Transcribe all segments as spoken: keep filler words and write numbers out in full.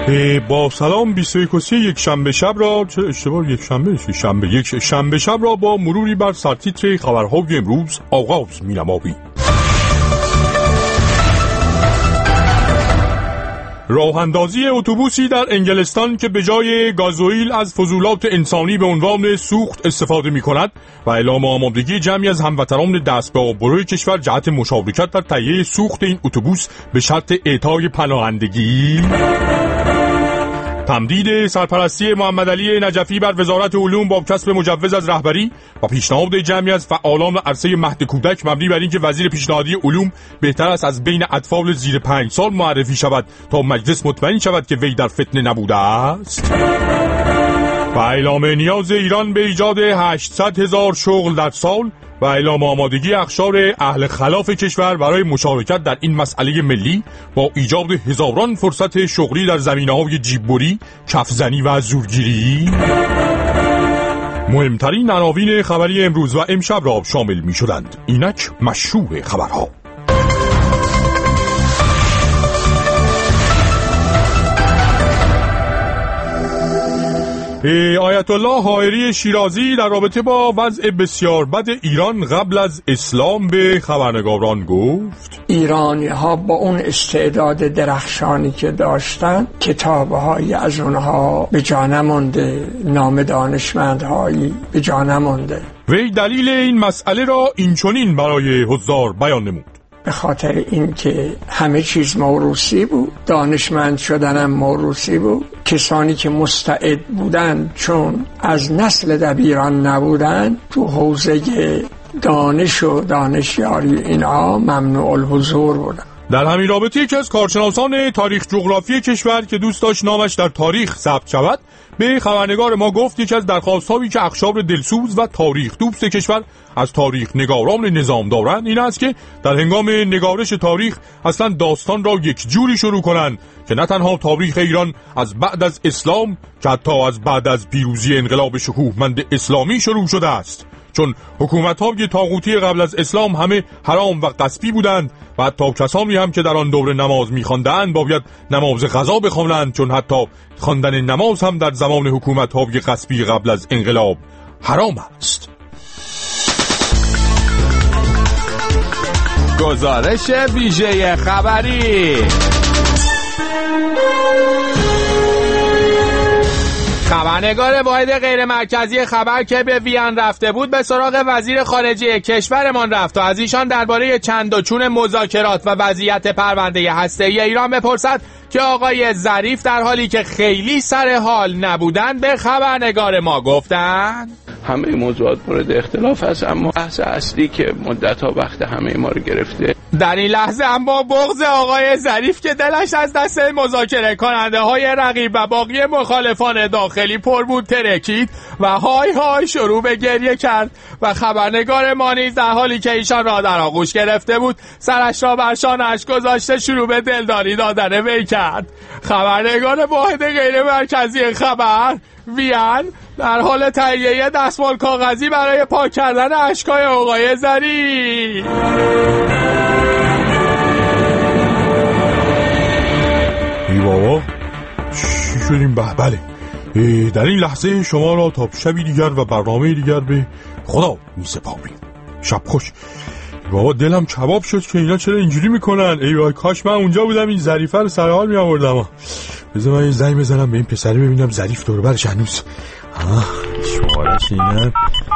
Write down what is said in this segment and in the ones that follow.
با سلام بیست و یک و سی یک شنبه شب را چه اشتباه یک شنبه شنبه یک شنبه شب را با مروری بر سرتیتر خبرهای امروز آغاز می‌نماییم. راه اندازی اتوبوسی در انگلستان که به جای گازوئیل از فضولات انسانی به عنوان سوخت استفاده می‌کند و اعلام آمادگی جمعی از هموطنان دست به آبروی کشور جهت مشارکت در تهیه سوخت این اتوبوس به شرط اعطای پناهندگی. تمدید سرپرستی محمد علی نجفی بر وزارت علوم با کسب مجوز از رهبری و پیشنهاد جمعی از فعالان عرصه مهد کودک مبنی بر اینکه وزیر پیشنهادی علوم بهتر است از بین اطفال زیر پنج سال معرفی شود تا مجلس مطمئن شود که وی در فتنه نبوده است. و اعلام نیاز ایران به ایجاد هشتصد هزار شغل در سال و اعلام آمادگی اقشار اهل خلاف کشور برای مشارکت در این مسئله ملی با ایجاد هزاران فرصت شغلی در زمینه‌های جیببری، کفزنی و زورگیری. مهمترین عناوین خبری امروز و امشب را شامل می‌شدند. اینک مشروع خبرها. آیت الله حائری شیرازی در رابطه با وضع بسیار بد ایران قبل از اسلام به خبرنگاران گفت: ایرانی ها با اون استعداد درخشانی که داشتن کتاب‌هایی از اونها به جا نمونده، نام دانشمندهایی به جا نمونده. وی دلیل این مسئله را اینچنین برای حضار بیان نمود: به خاطر اینکه همه چیز موروثی بود، دانشمند شدنم موروثی بود، کسانی که مستعد بودن چون از نسل دبیران نبودن تو حوزه دانش و دانشیاری اینها ممنوع الحضور بودن. در همین رابطه یکی از کارشناسان تاریخ جغرافی کشور که دوست داشت نامش در تاریخ ثبت شود به خبرنگار ما گفت یکی از درخواست‌هایی که اقشار دلسوز و تاریخ دوست کشور از تاریخ نگاران نظام دارند این است که در هنگام نگارش تاریخ اصلا داستان را یک جوری شروع کنند که نه تنها تاریخ ایران از بعد از اسلام که حتی از بعد از پیروزی انقلاب شکوهمند اسلامی شروع شده است، چون حکومت‌های طاغوتی قبل از اسلام همه حرام و غصبی بودند و حتی کسانی هم که در آن دوره نماز می‌خواندند باید نماز قضا بخوانند، چون حتی خواندن نماز هم در زمان حکومت‌های غصبی قبل از انقلاب حرام است. گزارش ویژه خبری. خبرنگار واحد غیر مرکزی خبر که به وین رفته بود به سراغ وزیر خارجه کشورمان رفت و از ایشان درباره چند و چون مذاکرات و وضعیت پرونده هسته‌ای ایران بپرسد که آقای ظریف در حالی که خیلی سر حال نبودند به خبرنگار ما گفتند همه موضوعات مورد اختلاف است، اما بحث اصلی که مدت‌ها وقت همه ما رو گرفته در این لحظه اما بغض آقای ظریف که دلش از دست مذاکره کننده های رقیب و باقی مخالفان داخلی پر بود ترکید و های های شروع به گریه کرد و خبرنگار ما نیز در حالی که ایشان را در آغوش گرفته بود سرش را بر شانه‌اش گذاشته شروع به دلداری دادن وی کرد. خبرنگار واحد غیر مرکزی خبر وین در حال تهیه دستمال کاغذی برای پاک کردن اشکای آقای ظریف. ای بابا چی شدیم؟ به بله در این لحظه شما را تا شبی دیگر و برنامه دیگر به خدا می سپاریم. شب خوش. بابا دلم کباب شد که اینا چرا اینجوری میکنن. ای وای کاش من اونجا بودم این ظریفه رو سر حال می آوردم. بذار من این زنگ بزنم به این پسره ببینم ظریف دور برش هنوز آه شمارش اینه.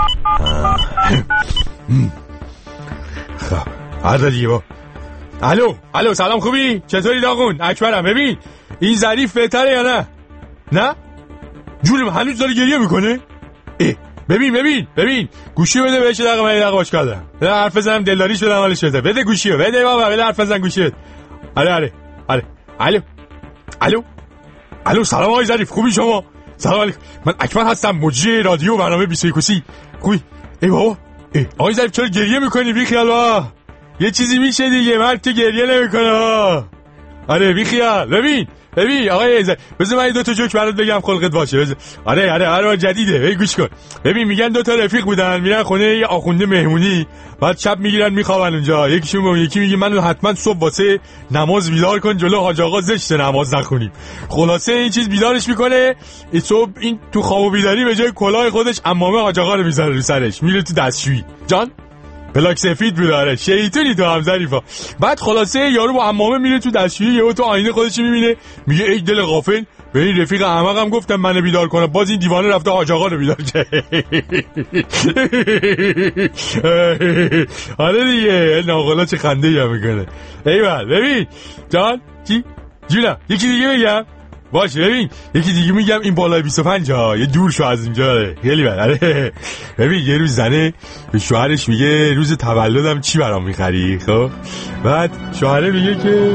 خب عرض دیگه با الو الو سلام خوبی؟ چطوری داغون؟ اکبرم. ببین این ظریف بهتره یا نه؟ نه؟ جونم هنوز داره گریه میکنه؟ اه ببین ببین ببین گوشی بده بهش دقیقه من دقیقه باش کردم بده حرف بزنم دلداریش بدم حالش بده بده گوشیو بده بابا بده حرف بزن گوشی بده. آره آره آره الو الو الو سلام آقای ظریف خوبی شما؟ سلام علیکم من اکبر هستم مجری رادیو برنامه بیست و یک و سی. خوبی؟ ای بابا ای آقای ظریف چرا گریه میکنی؟ بی خیال با یه چیزی میشه دیگه مرد که گریه نمیکنه. آره بی خیال. ببین ببین آقای ظریف، بذار من دو تا جوک برات بگم خلقت باشه. بذار. آره آره آره جدیده. ببین گوش کن. ببین میگن دو تا رفیق بودن میرن خونه یه آخونده مهمونی، بعد شب میگیرن میخوابن اونجا. یکیشون میگه یکی میگه منو حتما صبح واسه نماز بیدار کن، جلو حاج آقا زشت نماز نخونیم. خلاصه این چیز بیدارش میکنه، صبح این تو خواب و بیداری به جای کلاه خودش عمامه حاج آقا رو میذاره رو سرش، میره تو دستشویی. جان پلاک سفید بود. آره شیطونی تو هم ظریفا. بعد خلاصه یارو با عمامه میره تو دستشویی، یهو تو آینه خودش میبینه، میگه ای دل غافل، به این رفیق احمقم گفتم منو بیدار کنه، باز این دیوانه رفته حاج آقا رو بیدار کرده. آره دیگه ناقلا چه خنده هم میکنه. ایول ببین جان چی جونم یکی دیگه بگم باشه. ببین یکی دیگه میگم این بالای بیست و پنج ها یه دور شو از اینجا خیلی بده. ببین یه روز زنه به شوهرش میگه روز تولدم چی برام میخری؟ خب بعد شوهره میگه که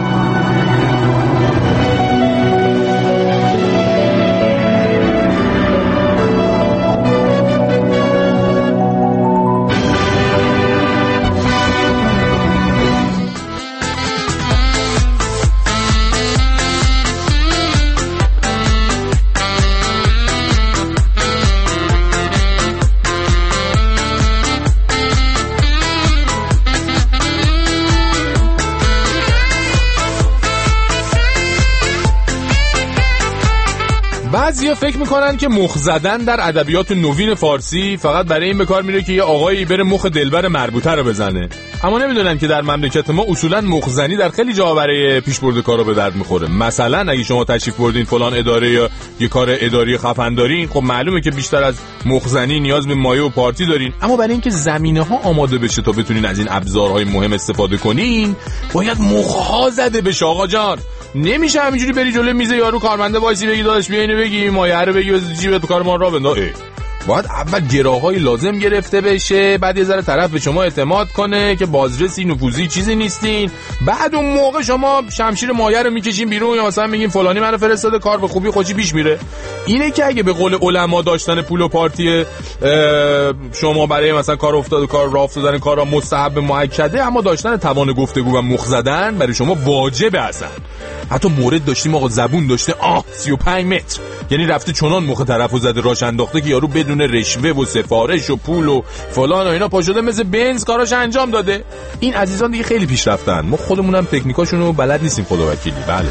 بعضیا فکر میکنن که مخ زدن در ادبیات نوین فارسی فقط برای این به کار میره که یه آقایی بره مخ دلبر مربوطه رو بزنه، اما نمیدونن که در مملکت ما اصولا مخ زنی در خیلی جاها برای پیشبرد کارا به درد میخوره. مثلا اگه شما تشریف بردین فلان اداره یا یه کار اداری خفن دارین، خب معلومه که بیشتر از مخ زنی نیاز به مایه و پارتی دارین، اما برای اینکه زمینه‌ها آماده بشه تا بتونین از این ابزارهای مهم استفاده کنین، باید مخ‌ها زده بشه آقا جان. نمیشه همینجوری بری جلوی میز یارو کارمنده وایسی بگی داداش بیا اینو بگی مایه رو بگی بزنی جیبت تو کار ما را بنداز. باید اول گراهای لازم گرفته بشه، بعد یه ذره طرف به شما اعتماد کنه که بازرسی نفوذی چیزی نیستین، بعد اون موقع شما شمشیر مایه رو میکشین بیرون یا مثلا میگین فلانی منو فرستاده کار به خوبی خودی پیش میره. اینه که اگه به قول علما داشتن پول و پارتی شما برای مثلا کار افتاده کار راه افتادن کارا مستحب مؤکده، اما داشتن توان گفتگو و مخ زدن برای شما واجبه. اصلا حتی مورد داشتیم آقا زبون داشته آه سی و پنج متر، یعنی رفته چنان مخ طرفو زده راش انداخته که یارو بدون رشوه و سفارش و پول و فلان و اینا پا شده مثل بنز کاراش انجام داده. این عزیزان دیگه خیلی پیش رفتن، ما خودمونم تکنیکاشونو بلد نیستیم خدا وکیلی. بله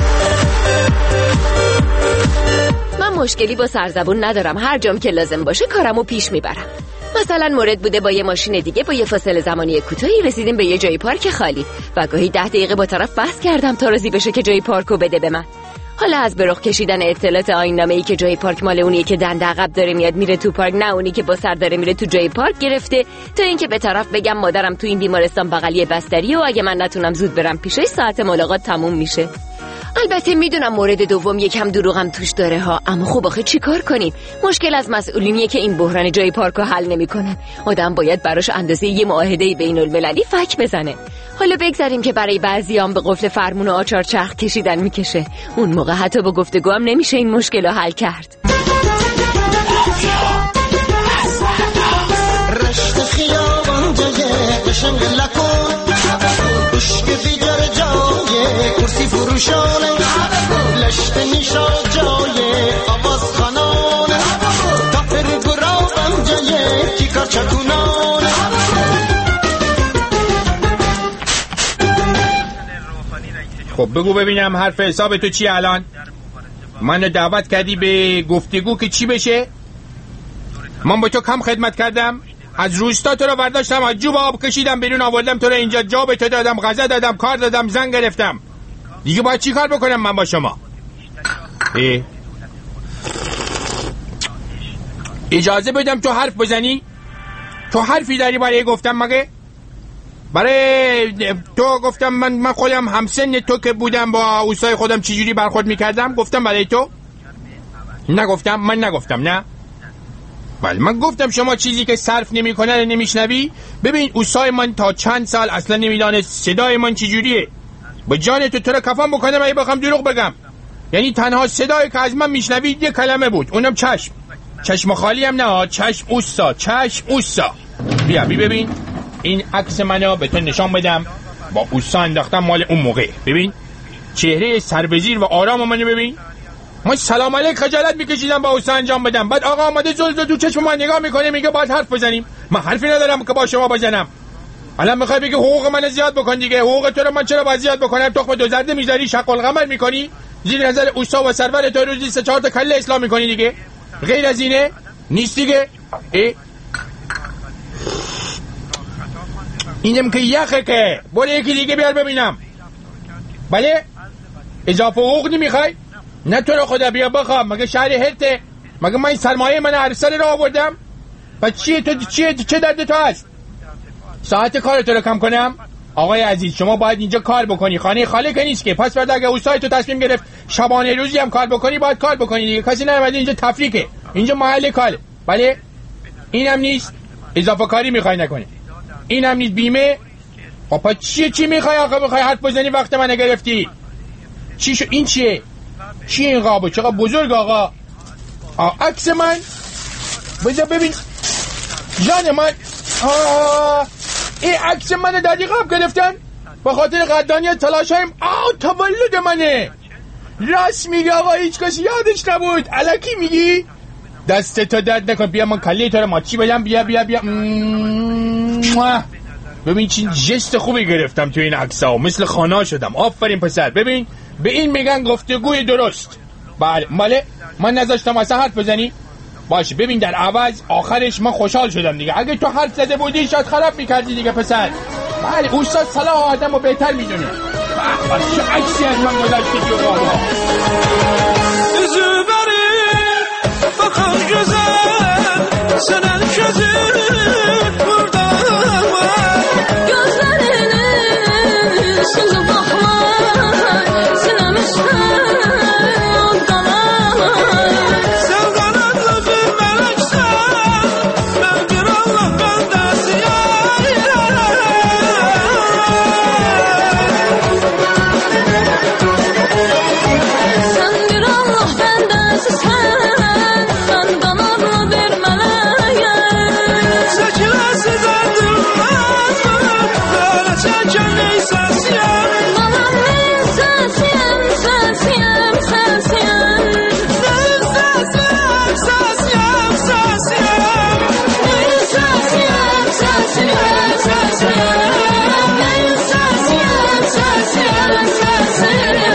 من مشکلی با سرزبون ندارم، هر جام که لازم باشه کارمو پیش میبرم. مثلا مورد بوده با یه ماشین دیگه با یه فاصله زمانی کوتاهی رسیدیم به یه جای پارک خالی و گاهی ده دقیقه با طرف بحث کردم تا راضی بشه که جای پارکو بده به من. حالا از برخ کشیدن اطلاعات آیین‌نامه‌ای که جای پارک مال اونیه که دنده عقب داره میاد میره تو پارک، نه اونی که با سر داره میره تو جای پارک گرفته، تا اینکه به طرف بگم مادرم تو این بیمارستان بغلی بستریه و اگه من نتونم زود برم پیشش ساعت ملاقات تموم میشه. البته میدونم مورد دوم یکم دروغم توش داره ها، اما خب آخه چی کار کنیم؟ مشکل از مسئولینیه که این بحران جای پارکو حل نمیکنن. آدم باید براش اندازه یه معاهده بین المللی فک بزنه. حالا بگذاریم که برای بعضیام به قفل فرمون و آچار چرخ کشیدن میکشه، اون موقع حتی با گفتگو هم نمیشه این مشکل رو حل کرد. رشت خیابان جای قشنگ لکن بشک بیدر جای کرسی فروشانه لشت نیشا جای آواز خانانه تافر گرابم جای کیکار چکونانه. خب بگو ببینم حرف حساب تو چی الان؟ منو دعوت کردی به گفتگو که چی بشه؟ من با تو کم خدمت کردم؟ از روستا تو رو برداشتم از جوب آب کشیدم بیرون آوردم تو رو اینجا، جا به تو دادم، غذا دادم، کار دادم، زن گرفتم. دیگه باید چی کار بکنم من با شما؟ اه. اجازه بدم تو حرف بزنی؟ تو حرفی داری برای گفتم مگه؟ برای تو گفتم من من خودم همسن تو که بودم با اوستای خودم چجوری برخورد میکردم گفتم برای تو؟ نگفتم؟ من نگفتم نه؟ بله من گفتم شما چیزی که صرف نمی کنه نمیشنوی. ببین اوستای من تا چند سال اصلا نمیدانه صدای من چجوریه. با جان تو تو رو کفن بکنم اگه بخوام دروغ بگم. یعنی تنها صدایی که از من میشنوید یه کلمه بود، اونم چشم. چشم خالی هم نه، چشم اوستا، چشم اوستا. بیا بی ببین این عکس منو به تو نشان بدم، با اوستا انداختم مال اون موقع. ببین چهره سربزیر و آرام منو ببین. من سلام علیک خجالت میکشیدم با اوسا انجام بدم، بعد آقا آمده زل زل تو چشم من نگاه میکنه میگه باید حرف بزنیم. من حرفی ندارم که با شما بزنم. الان میخوای بگی حقوق من زیاد بکن دیگه. حقوق تو رو من چرا باید زیاد بکنم؟ تخم دو زرده میذاری شق القمر میکنی، زیر نظر اوستا و سرور تو روزی سه چهار تا کله اسلام میکنی دیگه. غیر از اینه نیست دیگه. ای اینم که یخه که برو یکی دیگه بیار ببینم. بله اضافه حقوق نمیخوای؟ نه تو رو خدا بیا بخوام. مگه شهر هرته؟ مگه من سرمایه من هر سر را آوردم؟ پس چیه تو چیه چه درد تو هست؟ ساعت کار تو رو کم کنم؟ آقای عزیز شما باید اینجا کار بکنی، خانه خاله که نیست که. پس بعد اگه اوستای تو تصمیم گرفت شبانه روزی هم کار بکنی باید کار بکنی دیگه. کسی نمیاد اینجا تفریکه، اینجا محل کاره. بله اینم نیست اضافه کاری میخوای نکنی، اینم نیست بیمه. خب چیه چی میخوای آقا؟ میخوای حرف بزنی وقت من گرفتی؟ چی شو این چیه؟ چیه این قابو؟ چقدر بزرگ آقا. عکس من بذار ببین جان من. آه این عکس منو در قاب گرفتن به خاطر قدردانی تلاش هایم. آه تولد منه. راست میگه آقا، هیچ کسی یادش نبود. الکی میگی؟ دست تو درد نکن. بیا من کله تو رو ماچی بدم. بیا بیا بیا. ببین چین جست خوبی گرفتم تو این عکس‌ها، مثل خانا شدم. آفرین پسر. ببین به این میگن گفتگوی درست. بله بله من نذاشتم اصلا حرف بزنی. باشه ببین در عوض آخرش من خوشحال شدم دیگه. اگه تو حرف زده بودی شاید خراب میکردی دیگه پسر. بله استاد صلاح آدم رو بهتر میدونه. چه عکسی از من گذاشتی تو بابا. Üzü beri bakar güzel, senin gözün burada var. Gözlerinin sözü bakmaz, sinem üstüne dalar. Sen kanatlı bir meleksen, ben bir Allah bendesiyim. Sen bir Allah bendesisin, ben kanatlı bir meleğim. Çekilesi derdilmez mi, böyle çeken neysen siyem. Bana neysen siyem, sen siyem, sen siyem. Neysen siyem, sen siyem, sen siyem. Neysen siyem, sen siyem, sen siyem. Neysen siyem, sen siyem, sen siyem.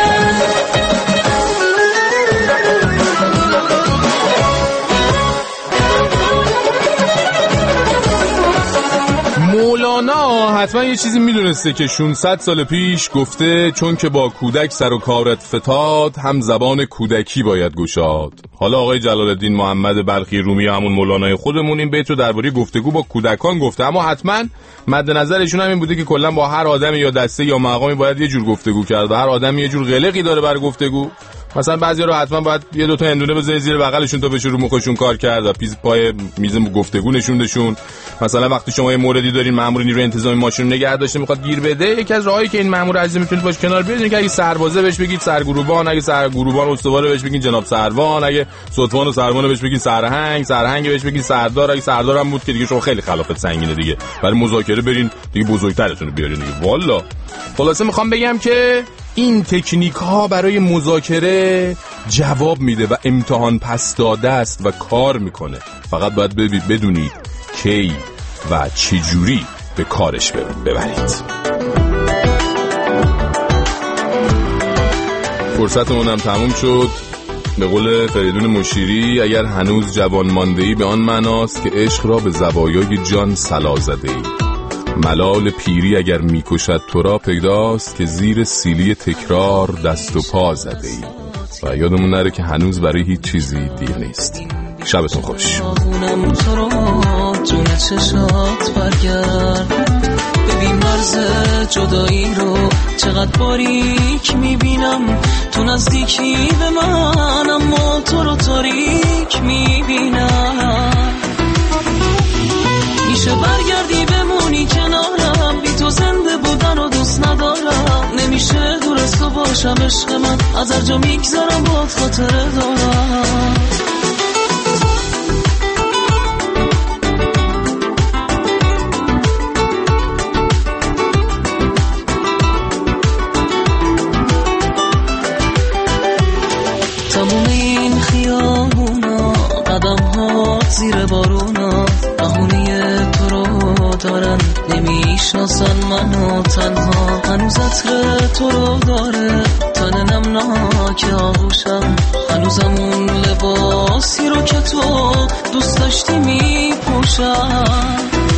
مولانا حتما یه چیزی میدونسته که ششصد سال پیش گفته چون که با کودک سر و کارت فتاد هم زبان کودکی باید گشاد. حالا آقای جلال الدین محمد بلخی رومی همون مولانای خودمون این بیت رو درباره گفتگو با کودکان گفته، اما حتما مد نظرشون هم این بوده که کلا با هر آدمی یا دسته یا مقامی باید یه جور گفتگو کرد و هر آدمی یه جور قلقی داره برای گفتگو. مثلا بعضیا رو حتما باید یه دو تا هندونه بزنید زیر بغلشون تا بشه رو مخشون کار کرد و پیز پای میز گفتگو نشوندشون. مثلا وقتی شما یه موردی دارین مأمور نیروی انتظامی ماشین رو نگه داشته میخواد گیر بده، یکی از راهایی که این مأمور عزیز میتونید باش کنار بیارین که اگه سربازه بهش بگید سرگروبان، اگه سرگروبان استواره بهش بگین جناب سروان، اگه سلطان و سروان بهش بگین سرهنگ، سرهنگ بهش بگین سردار، اگه سردار هم بود که دیگه شما خیلی خلافت سنگینه دیگه. برای مذاکره برین دیگه بزرگترتون رو بیارین دیگه. والا خلاصه میخوام بگم که این تکنیک ها برای مذاکره جواب میده و امتحان پس داده است و کار میکنه. فقط باید بدونید کی و چجوری به کارش ببرید. فرصتمون هم تموم شد. به قول فریدون مشیری اگر هنوز جوان مانده‌ای به آن معناست که عشق را به زوایای جان صلا زده‌ای. ملال پیری اگر میکشد تو را پیداست که زیر سیلی تکرار دست و پا زده ای. و یادمون نره که هنوز برای هیچ چیزی دیر نیست. شبتون خوش. ببین مرز جدایی رو چقدر باریک میبینم، تو نزدیکی به من اما تو رو تاریک میبینم. میشه برگردی بمونی کنارم، بی تو زنده بودن و دوست ندارم. نمیشه دور از تو باشم عشق من، از هر جا میگذارم باید خاطره دارم. تموم این خیابونا قدم ها زیر بارونا بهونه تو رو دارن نمیشناسن منو تنها هنوز عطر تو رو داره تن نمناک آغوشم هنوزم اون لباسی رو که تو دوست داشتی میپوشم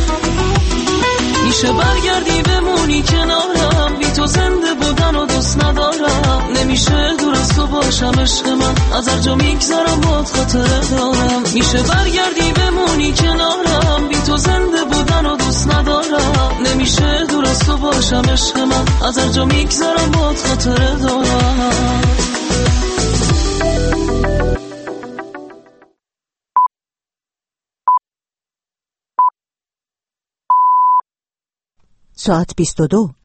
میشه برگردی بمونی کنارم بی تو زنده بودن و دوست ندارم نمیشه دور از تو باشم عشق من از هر جا میگذرم باد خاطره دارم میشه برگردی بمونی کنارم بی تو زنده بودن و دوست ندارم نمیشه دور از تو باشم عشق من از هر جا میگذرم باد خاطره دارم ساعت بیست و دو